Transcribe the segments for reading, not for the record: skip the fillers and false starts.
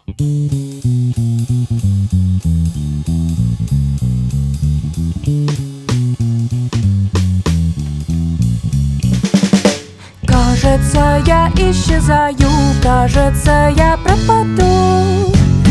Кажется, я исчезаю, кажется, я пропаду.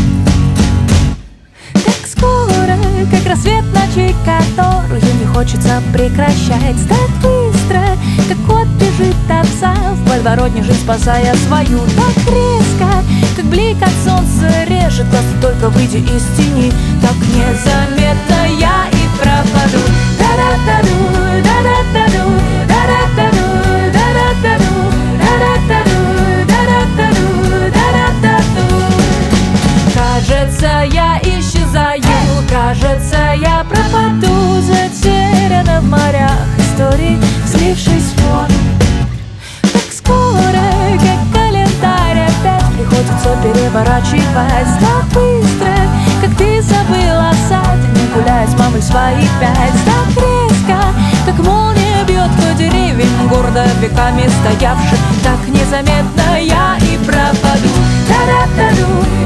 Так скоро, как рассвет ночи, которую не хочется прекращать. Так быстро, как кот бежит от пса, в подворотне жизнь спасая свою. Так резко, как блик от солнца режет глаз, только выйдя из тени. Так незаметно я и пропаду. Да-да-да-ду, да-да-да-ду, да-да-да-ду, да-да-да-ду, да-да-да-ду, да-да-да-ду, да-да-да-ду. Кажется, я исчезаю, кажется, я пропаду, затеряна в морях историй, слившись в фон. Так скоро, как календарь, опять приходится переворачивать. Так быстро, как ты забыл о саде, не гуляя с мамой свои 5. Так резко, как молния бьет по деревьям, гордо веками стоявших. Так незаметно я и пропаду. Да-да-да-ду,